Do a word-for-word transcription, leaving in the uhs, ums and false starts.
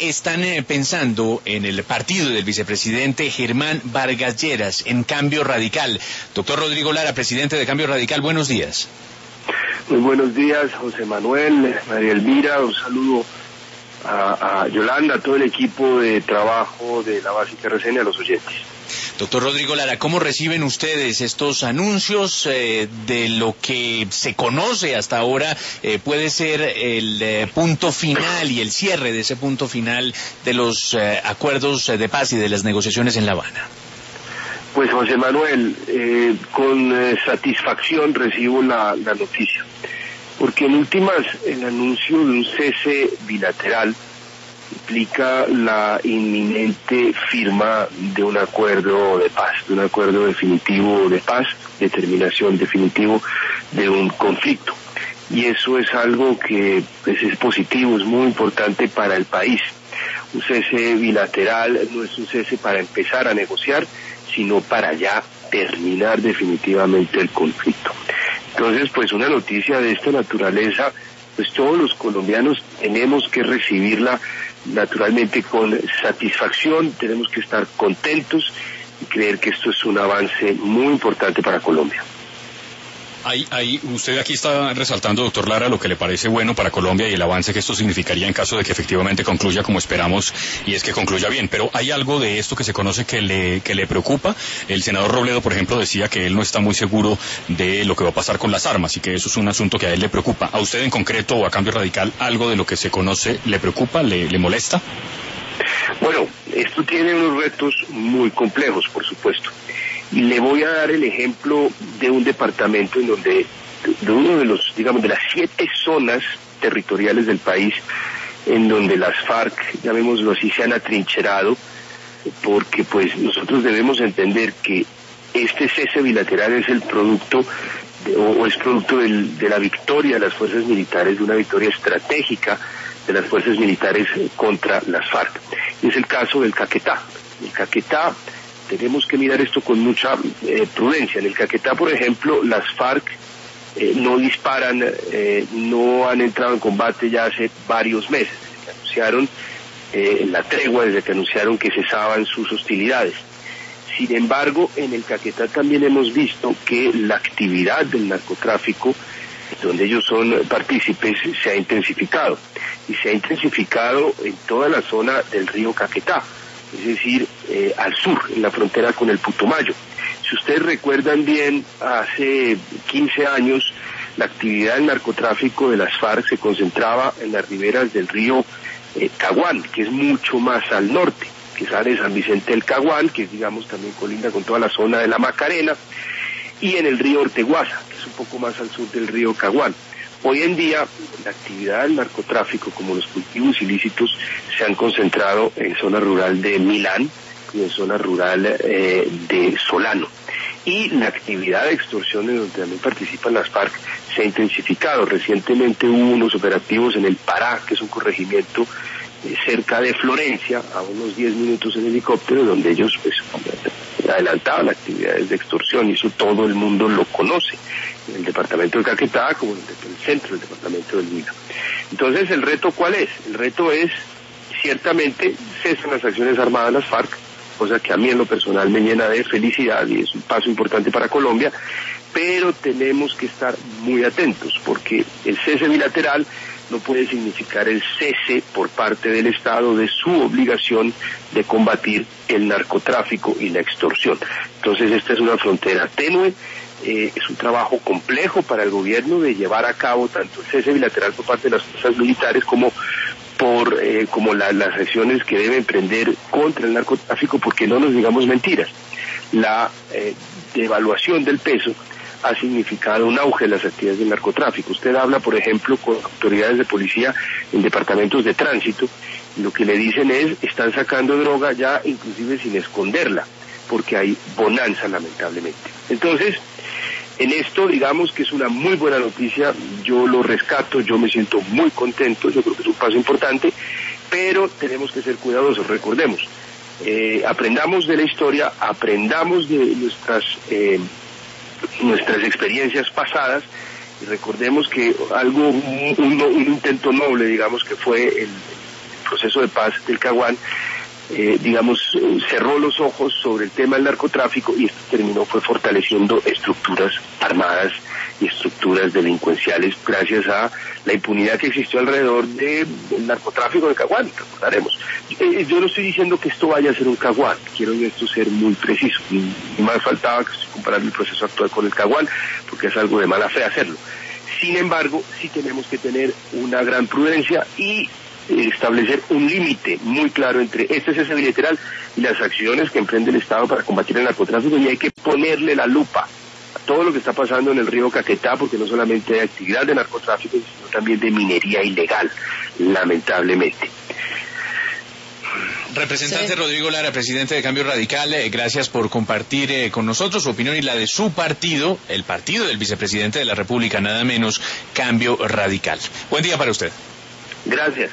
están eh, pensando en el partido del vicepresidente Germán Vargas Lleras, en Cambio Radical. Doctor Rodrigo Lara, presidente de Cambio Radical, buenos días. Muy buenos días, José Manuel, María Elvira, un saludo a, a Yolanda, a todo el equipo de trabajo de la Básica R C N, a los oyentes. Doctor Rodrigo Lara, ¿cómo reciben ustedes estos anuncios eh, de lo que se conoce hasta ahora eh, puede ser el eh, punto final y el cierre de ese punto final de los eh, acuerdos de paz y de las negociaciones en La Habana? Pues José Manuel, eh, con eh, satisfacción recibo la, la noticia, porque en últimas el anuncio de un cese bilateral implica la inminente firma de un acuerdo de paz, de un acuerdo definitivo de paz, determinación definitivo de un conflicto. Y eso es algo que pues, es positivo, es muy importante para el país. Un cese bilateral no es un cese para empezar a negociar, sino para ya terminar definitivamente el conflicto. Entonces, pues una noticia de esta naturaleza, pues todos los colombianos tenemos que recibirla naturalmente con satisfacción, tenemos que estar contentos y creer que esto es un avance muy importante para Colombia. Ahí, ahí, usted aquí está resaltando, doctor Lara, lo que le parece bueno para Colombia y el avance que esto significaría en caso de que efectivamente concluya como esperamos, y es que concluya bien. Pero hay algo de esto que se conoce que le, que le preocupa. El senador Robledo, por ejemplo, decía que él no está muy seguro de lo que va a pasar con las armas y que eso es un asunto que a él le preocupa. ¿A usted en concreto o a Cambio Radical algo de lo que se conoce le preocupa, le, le molesta? Bueno, esto tiene unos retos muy complejos, por supuesto. Y le voy a dar el ejemplo de un departamento en donde, de uno de los, digamos, de las siete zonas territoriales del país, en donde las FARC, llamémoslo así, se han atrincherado, porque pues nosotros debemos entender que este cese bilateral es el producto, de, o es producto del, de la victoria de las fuerzas militares, de una victoria estratégica de las fuerzas militares contra las FARC. Y es el caso del Caquetá. El Caquetá, tenemos que mirar esto con mucha eh, prudencia. En el Caquetá, por ejemplo, las FARC eh, no disparan, eh, no han entrado en combate ya hace varios meses. Desde que anunciaron eh, la tregua, desde que anunciaron que cesaban sus hostilidades. Sin embargo, en el Caquetá también hemos visto que la actividad del narcotráfico, donde ellos son partícipes, se ha intensificado. Y se ha intensificado en toda la zona del río Caquetá, es decir, eh, al sur, en la frontera con el Putumayo. Si ustedes recuerdan bien, hace quince años, la actividad del narcotráfico de las FARC se concentraba en las riberas del río eh, Caguán, que es mucho más al norte, que sale de San Vicente del Caguán, que digamos también colinda con toda la zona de la Macarena, y en el río Orteguaza, que es un poco más al sur del río Caguán. Hoy en día, la actividad del narcotráfico, como los cultivos ilícitos, se han concentrado en zona rural de Milán y en zona rural eh, de Solano. Y la actividad de extorsión, en donde también participan las FARC, se ha intensificado. Recientemente hubo unos operativos en el Pará, que es un corregimiento eh, cerca de Florencia, a unos diez minutos en helicóptero, donde ellos pues adelantaban actividades de extorsión, y eso todo el mundo lo conoce, en el departamento de Caquetá como en el centro del departamento del Huila. Entonces, ¿el reto cuál es? El reto es, ciertamente, cesan las acciones armadas de las FARC, cosa que a mí en lo personal me llena de felicidad y es un paso importante para Colombia, pero tenemos que estar muy atentos, porque el cese bilateral no puede significar el cese por parte del Estado de su obligación de combatir el narcotráfico y la extorsión. Entonces, esta es una frontera tenue, eh, es un trabajo complejo para el gobierno de llevar a cabo tanto el cese bilateral por parte de las fuerzas militares como por eh, como la, las acciones que debe emprender contra el narcotráfico, porque no nos digamos mentiras. La eh, devaluación del peso ha significado un auge en las actividades del narcotráfico. Usted habla, por ejemplo, con autoridades de policía en departamentos de tránsito, y lo que le dicen es, están sacando droga ya inclusive sin esconderla, porque hay bonanza, lamentablemente. Entonces, en esto, digamos que es una muy buena noticia, yo lo rescato, yo me siento muy contento, yo creo que es un paso importante, pero tenemos que ser cuidadosos, recordemos, eh, aprendamos de la historia, aprendamos de nuestras... Eh, nuestras experiencias pasadas, y recordemos que algo, un, un intento noble, digamos, que fue el, proceso de paz del Caguán, eh, digamos, cerró los ojos sobre el tema del narcotráfico y esto terminó fue fortaleciendo estructuras armadas y estructuras delincuenciales gracias a la impunidad que existió alrededor del narcotráfico del Caguán, recordaremos. Eh, yo no estoy diciendo que esto vaya a ser un Caguán, quiero en esto ser muy preciso, y más faltaba que estoy comparando el proceso actual con el Caguán, porque es algo de mala fe hacerlo. Sin embargo, sí tenemos que tener una gran prudencia y establecer un límite muy claro entre este cese bilateral y las acciones que emprende el Estado para combatir el narcotráfico, y hay que ponerle la lupa a todo lo que está pasando en el río Caquetá, porque no solamente hay actividad de narcotráfico, sino también de minería ilegal, lamentablemente. Representante Sí. Rodrigo Lara, presidente de Cambio Radical, eh, gracias por compartir eh, con nosotros su opinión y la de su partido, el partido del vicepresidente de la República, nada menos, Cambio Radical. Buen día para usted. Gracias.